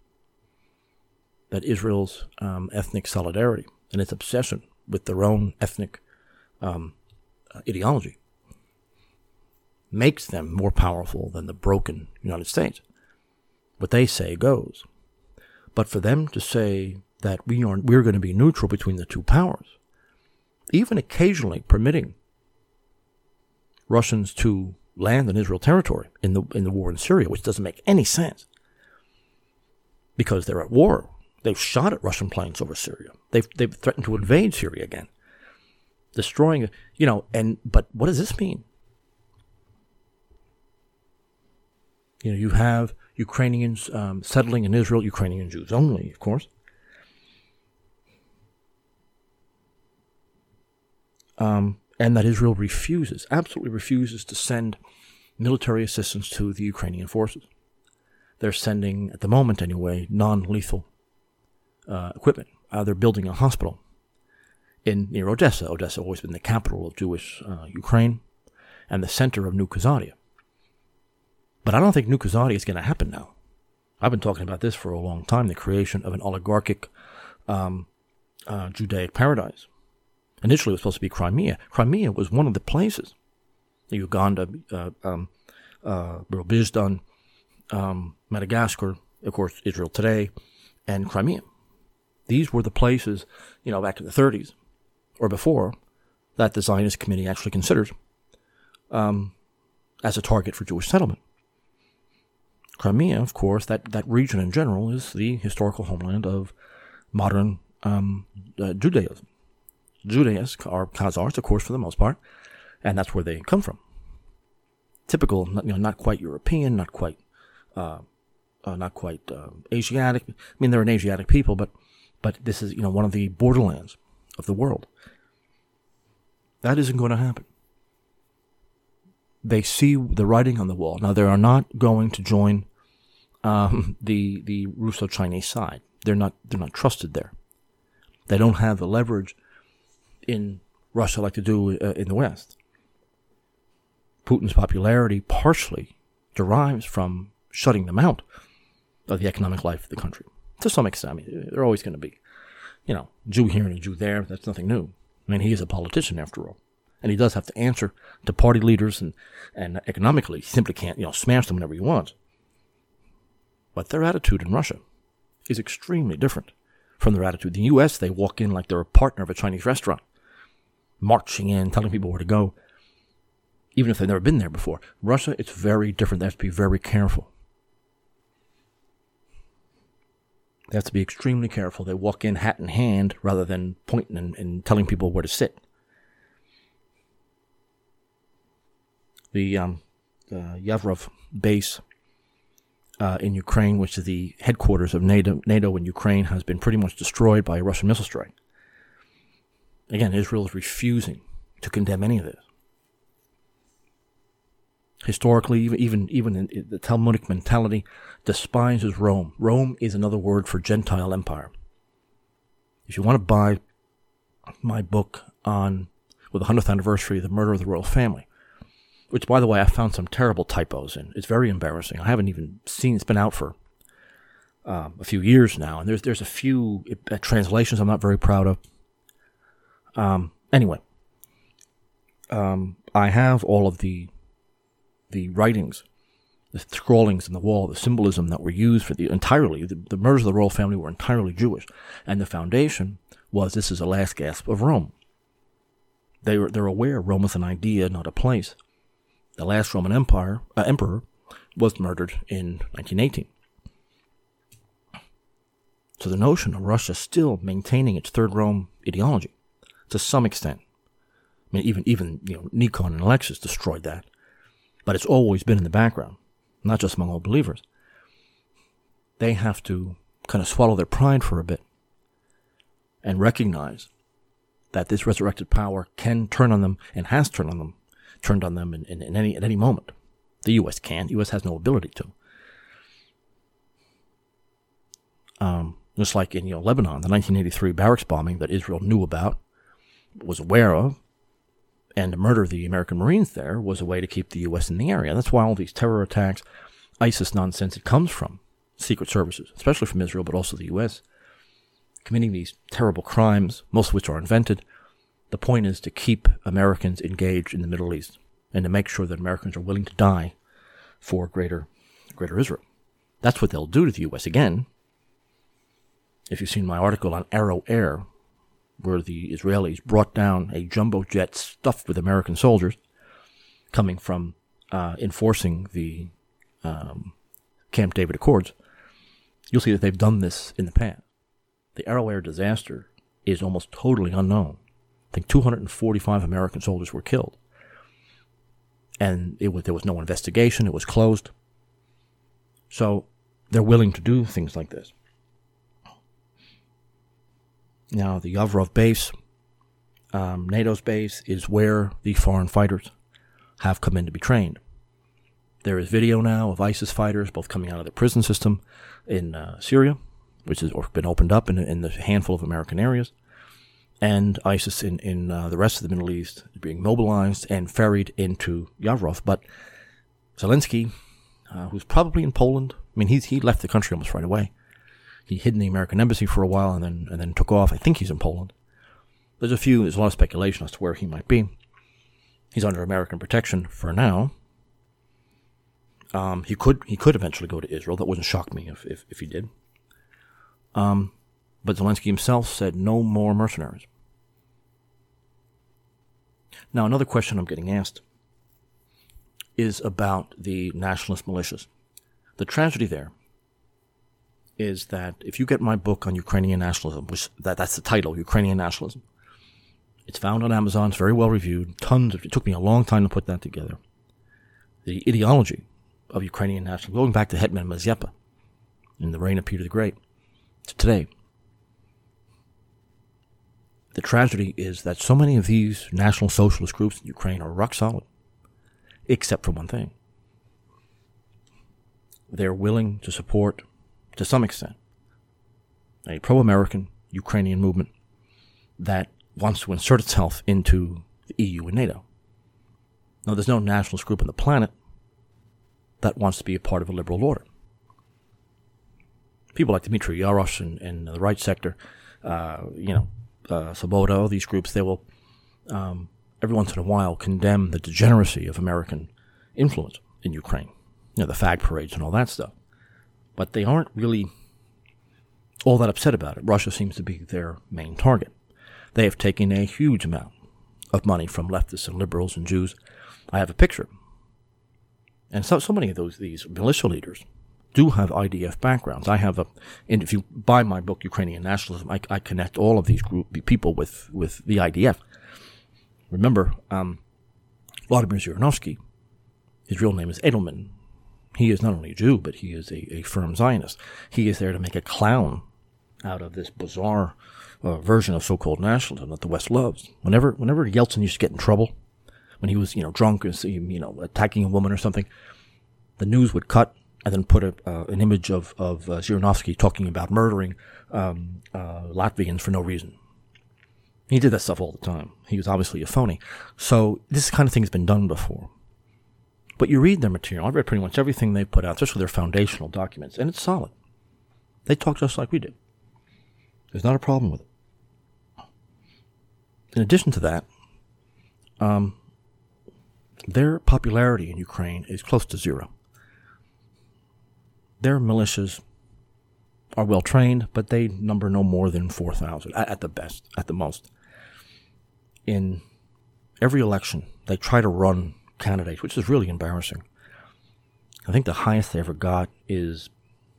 That Israel's um, ethnic solidarity and its obsession with their own ethnic um, uh, ideology makes them more powerful than the broken United States. What they say goes. But for them to say that we are we're going to be neutral between the two powers, even occasionally permitting Russians to land in Israel territory in the in the war in Syria, which doesn't make any sense, because they're at war. They've shot at Russian planes over Syria. They've they've threatened to invade Syria again, destroying, you know. And but what does this mean? You know, you have Ukrainians um, settling in Israel, Ukrainian Jews only, of course. um, and that Israel refuses, absolutely refuses to send military assistance to the Ukrainian forces. They're sending, at the moment anyway, non-lethal uh, equipment. Uh, they're building a hospital in near Odessa. Odessa has always been the capital of Jewish uh, Ukraine and the center of New Kazardia. But I don't think New Kazardia is going to happen now. I've been talking about this for a long time, the creation of an oligarchic um, uh, Judaic paradise. Initially, it was supposed to be Crimea. Crimea was one of the places, Uganda, uh, um, uh, Birzdan, um, Madagascar, of course, Israel today, and Crimea. These were the places, you know, back in the thirties or before, that the Zionist Committee actually considered um, as a target for Jewish settlement. Crimea, of course, that, that region in general is the historical homeland of modern um, uh, Judaism. Judaists are Khazars, of course, for the most part, and that's where they come from. Typical, you know, not quite European, not quite, uh, uh, not quite uh, Asiatic. I mean, they're an Asiatic people, but but this is, you know, one of the borderlands of the world. That isn't going to happen. They see the writing on the wall. Now, they are not going to join um, the the Russo-Chinese side. They're not they're not trusted there. They don't have the leverage in Russia like they do uh, in the West. Putin's popularity partially derives from shutting them out of the economic life of the country. To some extent, I mean, they're always going to be, you know, Jew here and a Jew there. That's nothing new. I mean, he is a politician after all. And he does have to answer to party leaders, and, and economically, he simply can't, you know, smash them whenever he wants. But their attitude in Russia is extremely different from their attitude. In the U S, they walk in like they're a partner of a Chinese restaurant, marching in, telling people where to go, even if they've never been there before. Russia, it's very different. They have to be very careful. They have to be extremely careful. They walk in hat in hand rather than pointing and, and telling people where to sit. The, um, the Yavrov base uh, in Ukraine, which is the headquarters of NATO, NATO in Ukraine, has been pretty much destroyed by a Russian missile strike. Again, Israel is refusing to condemn any of this. Historically, even even, even in, in the Talmudic mentality, despises Rome. Rome is another word for Gentile empire. If you want to buy my book on, with the hundredth anniversary of the murder of the royal family, which, by the way, I found some terrible typos in. It's very embarrassing. I haven't even seen, it's been out for um, a few years now, and there's there's a few uh, translations I'm not very proud of. Um, anyway, um, I have all of the the writings, the scrawlings on the wall, the symbolism that were used for the entirely, the, the murders of the royal family were entirely Jewish. And the foundation was, this is the last gasp of Rome. They were, they're aware Rome is an idea, not a place. The last Roman Empire, uh, emperor was murdered in nineteen eighteen. So the notion of Russia still maintaining its Third Rome ideology, to some extent. I mean, even, even you know, Nikon and Alexis destroyed that. But it's always been in the background, not just among all believers. They have to kind of swallow their pride for a bit and recognize that this resurrected power can turn on them, and has turned on them, turned on them in, in, in any at any moment. The U S can't. The U S has no ability to. Um, just like in you know Lebanon, the nineteen eighty-three barracks bombing that Israel knew about, was aware of, and to murder the American Marines there was a way to keep the U S in the area. That's why all these terror attacks, ISIS nonsense, it comes from secret services, especially from Israel, but also the U S, committing these terrible crimes, most of which are invented. The point is to keep Americans engaged in the Middle East and to make sure that Americans are willing to die for greater, greater Israel. That's what they'll do to the U S again. If you've seen my article on Arrow Air, where the Israelis brought down a jumbo jet stuffed with American soldiers coming from uh, enforcing the um, Camp David Accords, you'll see that they've done this in the past. The Arrow Air disaster is almost totally unknown. I think two hundred forty-five American soldiers were killed. And it was, there was no investigation. It was closed. So they're willing to do things like this. Now, the Yavrov base, um, NATO's base is where the foreign fighters have come in to be trained. There is video now of ISIS fighters both coming out of the prison system in uh, Syria, which has been opened up in, in the handful of American areas, and ISIS in, in uh, the rest of the Middle East being mobilized and ferried into Yavrov. But Zelensky, uh, who's probably in Poland, I mean, he's, he left the country almost right away. He hid in the American embassy for a while and then and then took off. I think he's in Poland. There's a few, there's a lot of speculation as to where he might be. He's under American protection for now. Um, he could he could eventually go to Israel. That wouldn't shock me if, if, if he did. Um, but Zelensky himself said no more mercenaries. Now, another question I'm getting asked is about the nationalist militias. The tragedy there is that if you get my book on Ukrainian nationalism, which that, that's the title, Ukrainian Nationalism, it's found on Amazon, it's very well reviewed, tons of, it took me a long time to put that together. The ideology of Ukrainian nationalism, going back to Hetman Mazeppa in the reign of Peter the Great to today. The tragedy is that so many of these national socialist groups in Ukraine are rock solid, except for one thing. They're willing to support, to some extent, a pro-American Ukrainian movement that wants to insert itself into the E U and NATO. Now, there's no nationalist group on the planet that wants to be a part of a liberal order. People like Dmitry Yarosh and, and the right sector, uh, you know, uh, Svoboda, all these groups, they will, um, every once in a while, condemn the degeneracy of American influence in Ukraine. You know, the fag parades and all that stuff. But they aren't really all that upset about it. Russia seems to be their main target. They have taken a huge amount of money from leftists and liberals and Jews. I have a picture. And so, so many of those these militia leaders do have I D F backgrounds. I have a, and if you buy my book, Ukrainian Nationalism, I, I connect all of these group people with, with the I D F. Remember, um, Vladimir Zhirinovsky, his real name is Edelman. He is not only a Jew, but he is a, a firm Zionist. He is there to make a clown out of this bizarre uh, version of so-called nationalism that the West loves. Whenever, whenever Yeltsin used to get in trouble, when he was, you know, drunk and, you know, attacking a woman or something, the news would cut and then put a, uh, an image of, of uh, Zhirinovsky talking about murdering um, uh, Latvians for no reason. He did that stuff all the time. He was obviously a phony. So this kind of thing has been done before. But you read their material. I've read pretty much everything they put out, especially their foundational documents, and it's solid. They talk just like we do. There's not a problem with it. In addition to that, um, their popularity in Ukraine is close to zero. Their militias are well trained, but they number no more than four thousand at the best, at the most. In every election, they try to run candidates, which is really embarrassing. I think the highest they ever got is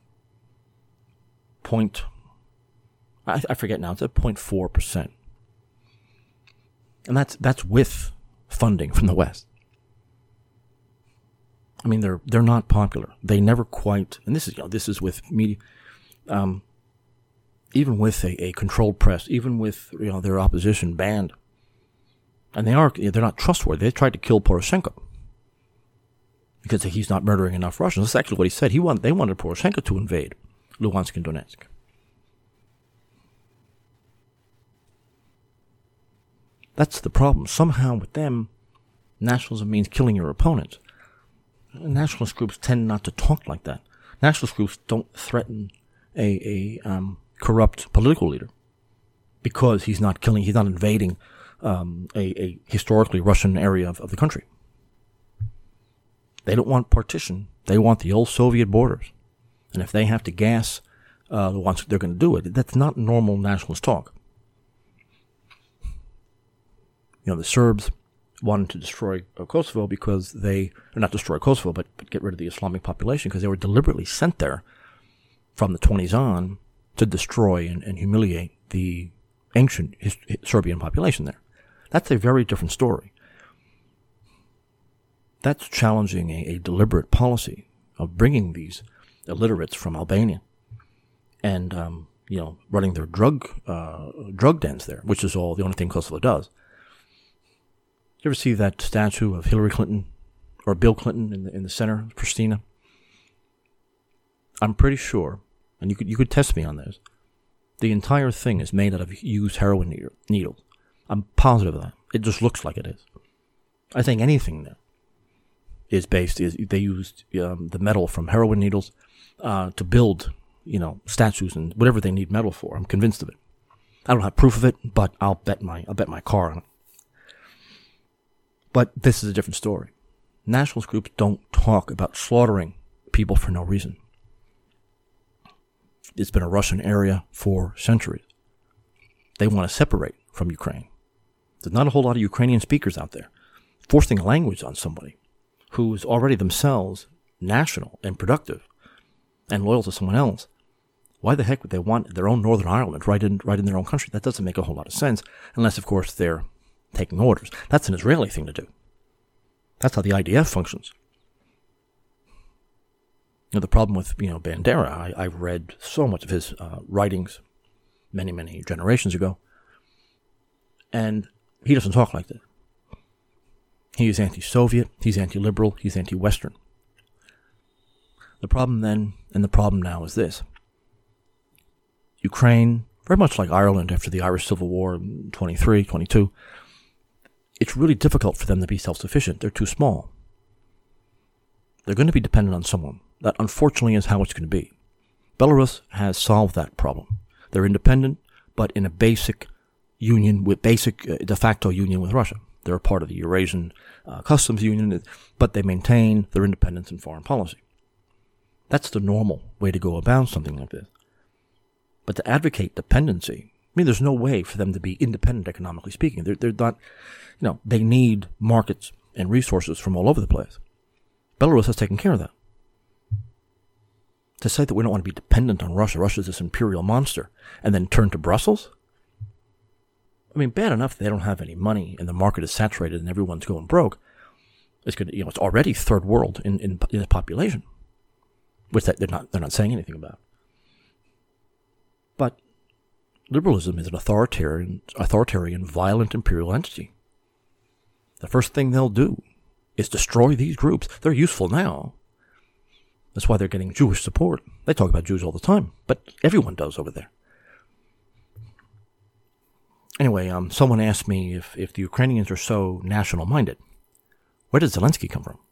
point, I, I forget now, it's at zero point four percent. And that's that's with funding from the West. I mean, they're they're not popular. They never quite, and this is you know this is with media, um, even with a, a controlled press, even with you know their opposition banned, and they are they're not trustworthy. They tried to kill Poroshenko because he's not murdering enough Russians. That's actually what he said. He want they wanted Poroshenko to invade Luhansk and Donetsk. That's the problem. Somehow with them, nationalism means killing your opponent. Nationalist groups tend not to talk like that. Nationalist groups don't threaten a, a um, corrupt political leader because he's not killing, he's not invading um, a, a historically Russian area of, of the country. They don't want partition. They want the old Soviet borders. And if they have to gas uh, the ones they're going to do it, that's not normal nationalist talk. You know, the Serbs wanted to destroy Kosovo because they, or not destroy Kosovo, but, but get rid of the Islamic population because they were deliberately sent there from the twenties on to destroy and, and humiliate the ancient his, his Serbian population there. That's a very different story. That's challenging a, a deliberate policy of bringing these illiterates from Albania and, um, you know, running their drug, uh, drug dens there, which is all the only thing Kosovo does. You ever see that statue of Hillary Clinton or Bill Clinton in the in the center, Pristina? I'm pretty sure, and you could you could test me on this, the entire thing is made out of used heroin needles. I'm positive of that. It just looks like it is. I think anything there is based, is they used um, the metal from heroin needles uh, to build, you know, statues and whatever they need metal for. I'm convinced of it. I don't have proof of it, but I'll bet my I'll bet my car on it. But this is a different story. Nationalist groups don't talk about slaughtering people for no reason. It's been a Russian area for centuries. They want to separate from Ukraine. There's not a whole lot of Ukrainian speakers out there. Forcing a language on somebody who is already themselves national and productive and loyal to someone else, why the heck would they want their own Northern Ireland right in right in their own country? That doesn't make a whole lot of sense, unless, of course, they're taking orders. That's an Israeli thing to do. That's how the I D F functions. You know, the problem with, you know, Bandera, I, I've read so much of his uh, writings many, many generations ago, and he doesn't talk like that. He is anti-Soviet, he's anti-liberal, he's anti-Western. The problem then, and the problem now, is this. Ukraine, very much like Ireland after the Irish Civil War in twenty-three, twenty-two, it's really difficult for them to be self-sufficient. They're too small. They're going to be dependent on someone. That, unfortunately, is how it's going to be. Belarus has solved that problem. They're independent, but in a basic union, with basic uh, de facto union with Russia. They're a part of the Eurasian uh, Customs Union, but they maintain their independence in foreign policy. That's the normal way to go about something like this. But to advocate dependency, I mean, there's no way for them to be independent economically speaking. They're, they're not, you know, they need markets and resources from all over the place. Belarus has taken care of that. To say that we don't want to be dependent on Russia, Russia's this imperial monster, and then turn to Brussels? I mean, bad enough they don't have any money and the market is saturated and everyone's going broke. It's going to, you know, it's already third world in in, in its population, which they're not they're not saying anything about. But liberalism is an authoritarian, authoritarian, violent imperial entity. The first thing they'll do is destroy these groups. They're useful now. That's why they're getting Jewish support. They talk about Jews all the time, but everyone does over there. Anyway, um, someone asked me if, if the Ukrainians are so national-minded, where does Zelensky come from?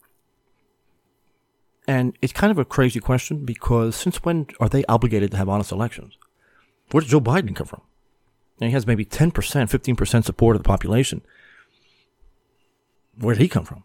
And it's kind of a crazy question because since when are they obligated to have honest elections? Where did Joe Biden come from? And he has maybe ten percent, fifteen percent support of the population. Where did he come from?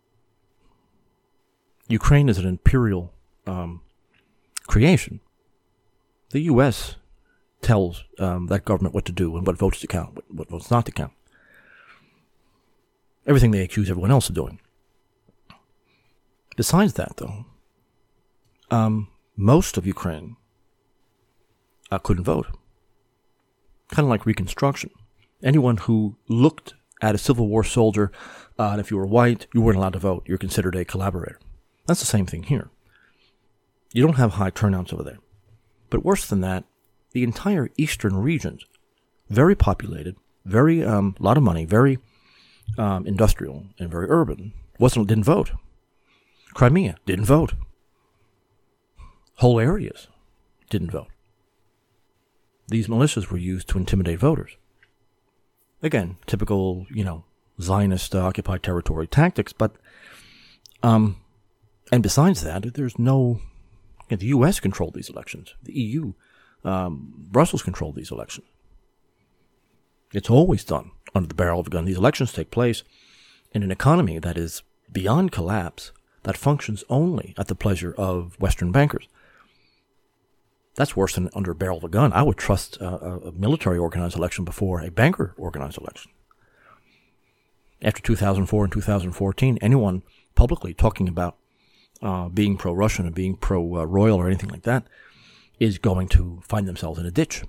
Ukraine is an imperial um, creation. The U S tells um, that government what to do and what votes to count, what, what votes not to count. Everything they accuse everyone else of doing. Besides that, though, um, most of Ukraine uh, couldn't vote. Kind of like Reconstruction. Anyone who looked at a Civil War soldier, uh, and if you were white, you weren't allowed to vote. You're considered a collaborator. That's the same thing here. You don't have high turnouts over there. But worse than that, the entire eastern regions, very populated, very, um, lot of money, very um, industrial and very urban, wasn't didn't vote. Crimea didn't vote. Whole areas didn't vote. These militias were used to intimidate voters. Again, typical, you know, Zionist uh, occupied territory tactics, but, um, and besides that, there's no, you know, the U S controlled these elections. The E U, um, Brussels controlled these elections. It's always done under the barrel of a gun. These elections take place in an economy that is beyond collapse, that functions only at the pleasure of Western bankers. That's worse than under a barrel of a gun. I would trust a, a military organized election before a banker organized election. After two thousand four and two thousand fourteen, anyone publicly talking about uh, being pro-Russian and being pro-royal or anything like that is going to find themselves in a ditch.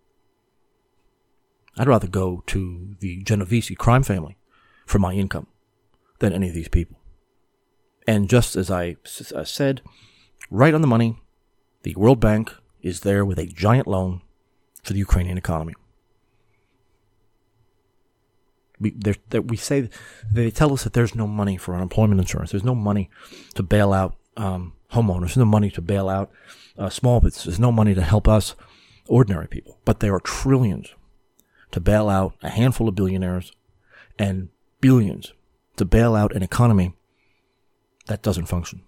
I'd rather go to the Genovese crime family for my income than any of these people. And just as I s- uh, said, right on the money, the World Bank is there with a giant loan for the Ukrainian economy. We that we say they tell us that there's no money for unemployment insurance. There's no money to bail out um, homeowners. There's no money to bail out uh, small businesses. There's no money to help us ordinary people. But there are trillions to bail out a handful of billionaires and billions to bail out an economy that doesn't function.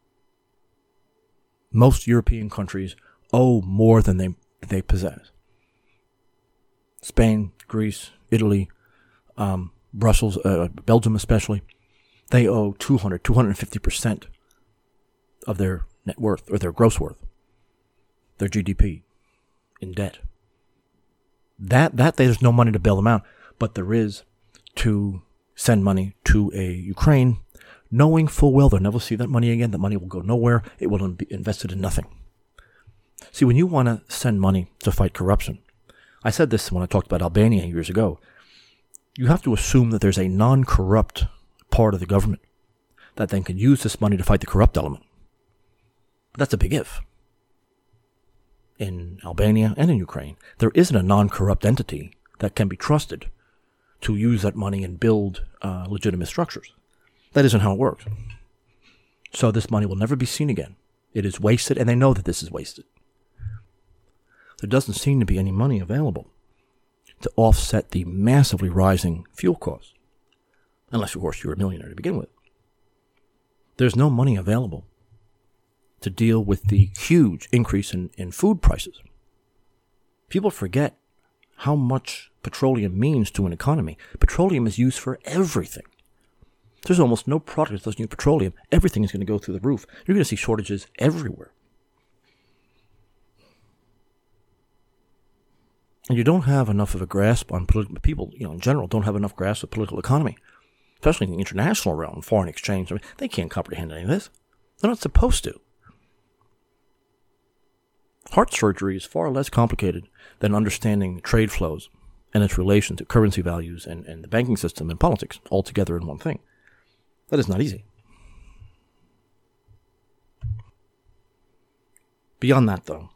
Most European countries owe more than they they possess. Spain, Greece, Italy, um, Brussels, uh, Belgium especially, they owe two hundred, two hundred fifty percent of their net worth, or their gross worth, their G D P, in debt. That, that there's no money to bail them out, but there is to send money to a Ukraine, knowing full well they'll never see that money again. That money will go nowhere. It will be invested in nothing. See, when you want to send money to fight corruption, I said this when I talked about Albania years ago, you have to assume that there's a non-corrupt part of the government that then can use this money to fight the corrupt element. But that's a big if. In Albania and in Ukraine, there isn't a non-corrupt entity that can be trusted to use that money and build uh, legitimate structures. That isn't how it works. So this money will never be seen again. It is wasted, and they know that this is wasted. There doesn't seem to be any money available to offset the massively rising fuel costs. Unless, of course, you're a millionaire to begin with. There's no money available to deal with the huge increase in, in food prices. People forget how much petroleum means to an economy. Petroleum is used for everything. There's almost no product that doesn't use petroleum. Everything is going to go through the roof. You're going to see shortages everywhere. And you don't have enough of a grasp on political, people, you know, in general, don't have enough grasp of political economy, especially in the international realm, foreign exchange. I mean, they can't comprehend any of this. They're not supposed to. Heart surgery is far less complicated than understanding trade flows and its relation to currency values and, and the banking system and politics all together in one thing. That is not easy. Beyond that, though,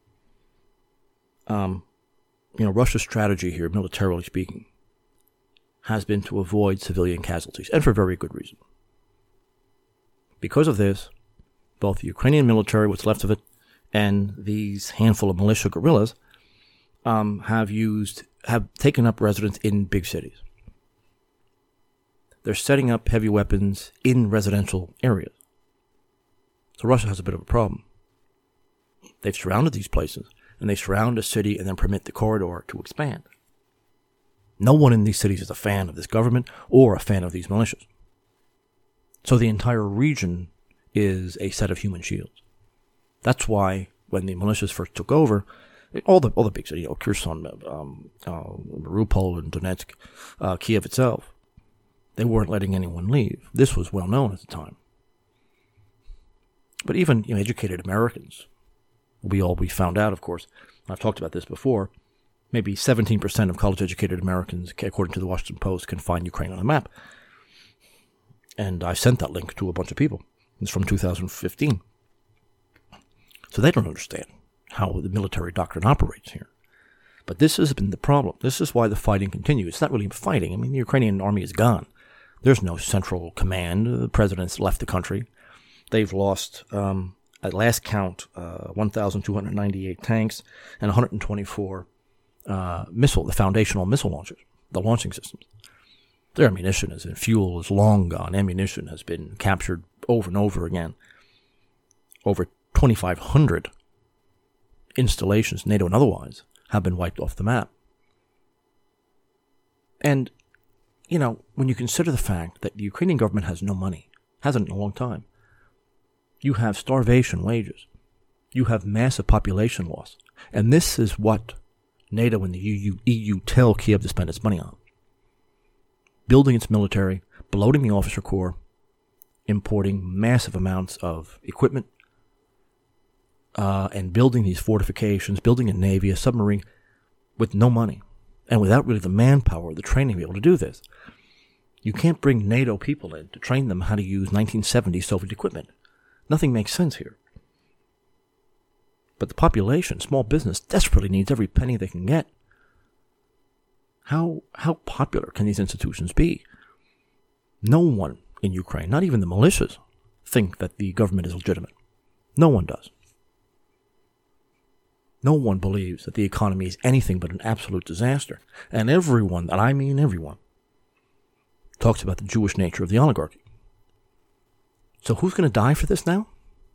um, you know, Russia's strategy here, militarily speaking, has been to avoid civilian casualties, and for very good reason. Because of this, both the Ukrainian military, what's left of it, and these handful of militia guerrillas um, have used, have taken up residence in big cities. They're setting up heavy weapons in residential areas. So Russia has a bit of a problem. They've surrounded these places, and they surround a city and then permit the corridor to expand. No one in these cities is a fan of this government or a fan of these militias. So the entire region is a set of human shields. That's why when the militias first took over, all the all the big cities, you know, Kherson, um, uh, Mariupol, and Donetsk, uh, Kiev itself, they weren't letting anyone leave. This was well known at the time. But even, you know, educated Americans, we all we found out, of course, I've talked about this before, maybe seventeen percent of college-educated Americans, according to the Washington Post, can find Ukraine on a map. And I sent that link to a bunch of people. It's from two thousand fifteen. So they don't understand how the military doctrine operates here. But this has been the problem. This is why the fighting continues. It's not really fighting. I mean, the Ukrainian army is gone. There's no central command. The president's left the country. They've lost, um, at last count, uh, one thousand two hundred ninety-eight tanks and one hundred twenty-four uh, missile, the foundational missile launchers, the launching systems. Their ammunition is, and fuel is long gone. Ammunition has been captured over and over again. Over twenty-five hundred installations, NATO and otherwise, have been wiped off the map. And, you know, when you consider the fact that the Ukrainian government has no money, hasn't in a long time, you have starvation wages, you have massive population loss, and this is what NATO and the E U tell Kiev to spend its money on. Building its military, bloating the officer corps, importing massive amounts of equipment, uh, and building these fortifications, building a navy, a submarine, with no money, and without really the manpower, the training to be able to do this. You can't bring NATO people in to train them how to use nineteen seventies Soviet equipment. Nothing makes sense here. But the population, small business, desperately needs every penny they can get. How how popular can these institutions be? No one in Ukraine, not even the militias, think that the government is legitimate. No one does. No one believes that the economy is anything but an absolute disaster. And everyone, and I mean everyone, talks about the Jewish nature of the oligarchy. So who's going to die for this now?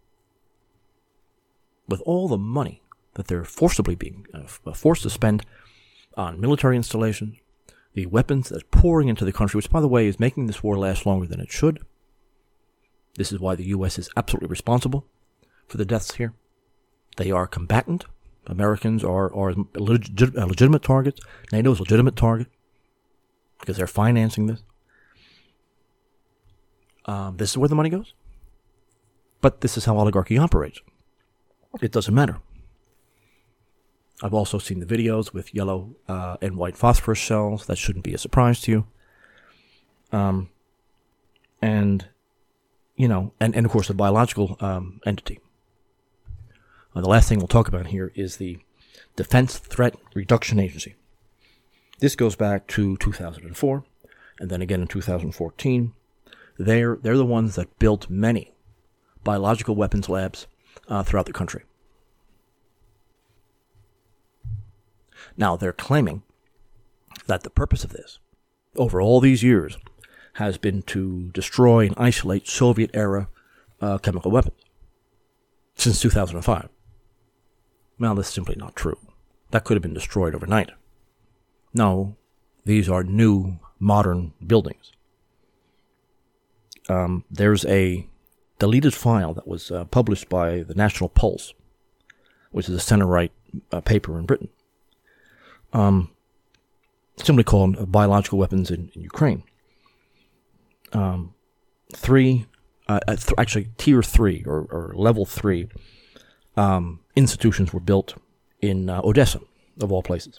With all the money that they're forcibly being uh, forced to spend on military installations, the weapons that's pouring into the country, which, by the way, is making this war last longer than it should. This is why the U S is absolutely responsible for the deaths here. They are combatant. Americans are, are a legit, legitimate target. NATO is a legitimate target because they're financing this. Um, this is where the money goes. But this is how oligarchy operates. It doesn't matter. I've also seen the videos with yellow uh, and white phosphorus shells. That shouldn't be a surprise to you. Um, and, you know, and, and of course, a biological um, entity. Uh, the last thing we'll talk about here is the Defense Threat Reduction Agency. This goes back to two thousand four, and then again in two thousand fourteen. They're, they're the ones that built many biological weapons labs uh, throughout the country. Now, they're claiming that the purpose of this, over all these years, has been to destroy and isolate Soviet-era uh, chemical weapons since two thousand five. Well, that's simply not true. That could have been destroyed overnight. No, these are new, modern buildings. Um, there's a deleted file that was uh, published by the National Pulse, which is a center-right uh, paper in Britain, um, simply called uh, Biological Weapons in, in Ukraine. Um, three, uh, th- actually tier three or, or level three um, institutions were built in uh, Odessa, of all places.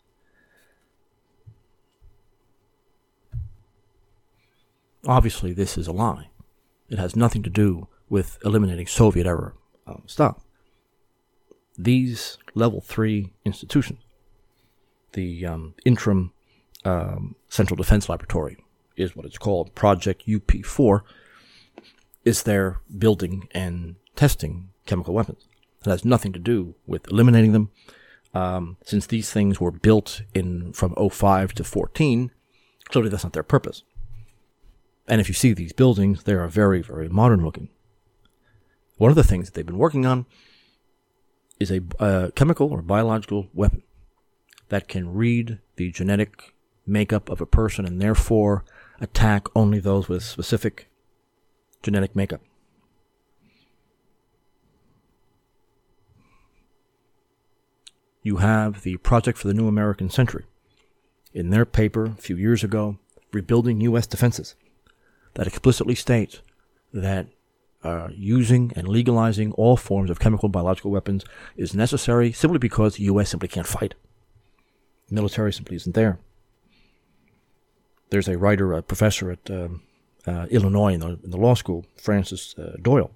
Obviously, this is a lie. It has nothing to do with eliminating Soviet-era uh, stuff. These level three institutions, the um, Interim um, Central Defense Laboratory is what it's called, Project U P four, is there building and testing chemical weapons. It has nothing to do with eliminating them. Um, since these things were built in from oh five to fourteen, clearly that's not their purpose. And if you see these buildings, they are very, very modern looking. One of the things that they've been working on is a uh, chemical or biological weapon that can read the genetic makeup of a person and therefore attack only those with specific genetic makeup. You have the Project for the New American Century in their paper a few years ago, Rebuilding U S Defenses, that explicitly states that uh, using and legalizing all forms of chemical and biological weapons is necessary simply because the U S simply can't fight. The military simply isn't there. There's a writer, a professor at um, uh, Illinois in the, in the law school, Francis uh, Doyle,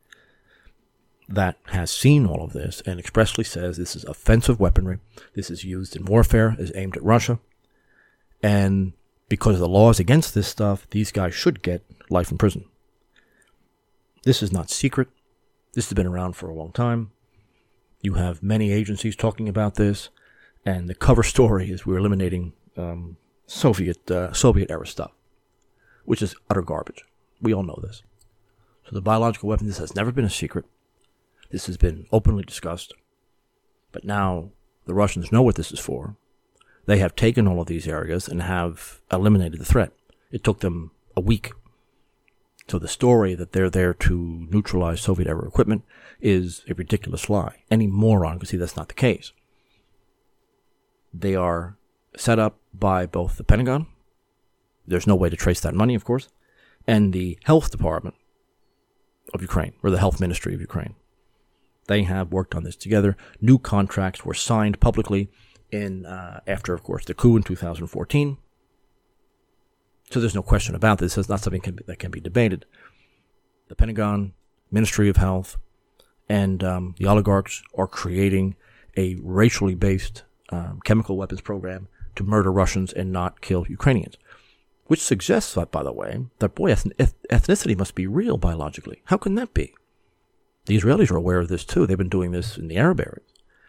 that has seen all of this and expressly says this is offensive weaponry. This is used in warfare, is aimed at Russia. And because of the laws against this stuff, these guys should get life in prison. This is not secret. This has been around for a long time. You have many agencies talking about this. And the cover story is we're eliminating um, Soviet, uh, Soviet-era stuff, which is utter garbage. We all know this. So the biological weapons, this has never been a secret. This has been openly discussed. But now the Russians know what this is for. They have taken all of these areas and have eliminated the threat. It took them a week. So the story that they're there to neutralize Soviet-era equipment is a ridiculous lie. Any moron can see that's not the case. They are set up by both the Pentagon, there's no way to trace that money, of course, and the Health Department of Ukraine, or the Health Ministry of Ukraine. They have worked on this together. New contracts were signed publicly in uh, after, of course, the coup in two thousand fourteen. So there's no question about this. It's not something can be, that can be debated. The Pentagon, Ministry of Health, and um, the oligarchs are creating a racially based um, chemical weapons program to murder Russians and not kill Ukrainians. Which suggests, that, by the way, that, boy, eth- ethnicity must be real biologically. How can that be? The Israelis are aware of this, too. They've been doing this in the Arab areas.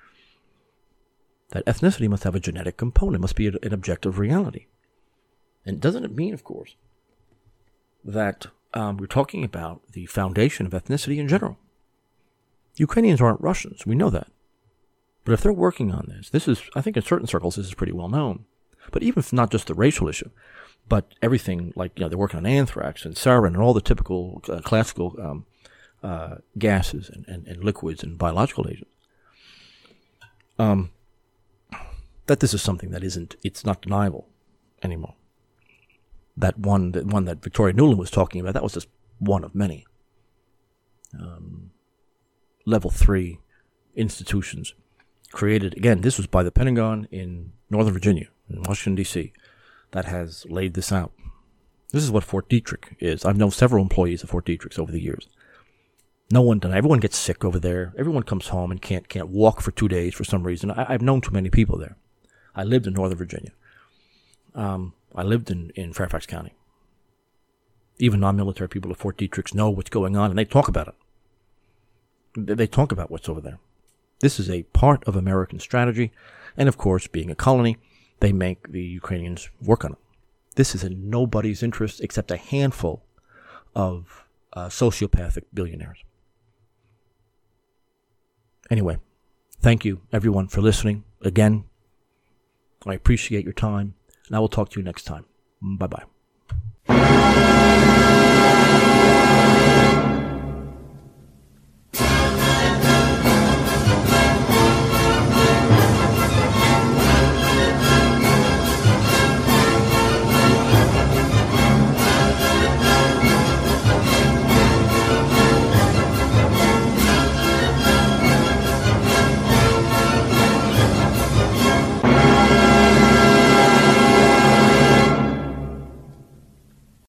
That ethnicity must have a genetic component, must be an objective reality. And doesn't it mean, of course, that um, we're talking about the foundation of ethnicity in general? Ukrainians aren't Russians. We know that. But if they're working on this, this is, I think in certain circles, this is pretty well known. But even if not just the racial issue, but everything like, you know, they're working on anthrax and sarin and all the typical uh, classical um, uh, gases and, and, and liquids and biological agents. Um, that this is something that isn't, it's not deniable anymore. That one, that one that Victoria Nuland was talking about, that was just one of many. Um, level three institutions created, again, this was by the Pentagon in Northern Virginia, in Washington, D C, that has laid this out. This is what Fort Detrick is. I've known several employees of Fort Detrick's over the years. No one done. Everyone gets sick over there. Everyone comes home and can't can't walk for two days for some reason. I, I've known too many people there. I lived in Northern Virginia. Um, I lived in, in Fairfax County. Even non-military people at Fort Detrick's know what's going on, and they talk about it. They, they talk about what's over there. This is a part of American strategy, and of course, being a colony, they make the Ukrainians work on it. This is in nobody's interest except a handful of uh, sociopathic billionaires. Anyway, thank you, everyone, for listening. Again, I appreciate your time, and I will talk to you next time. Bye-bye.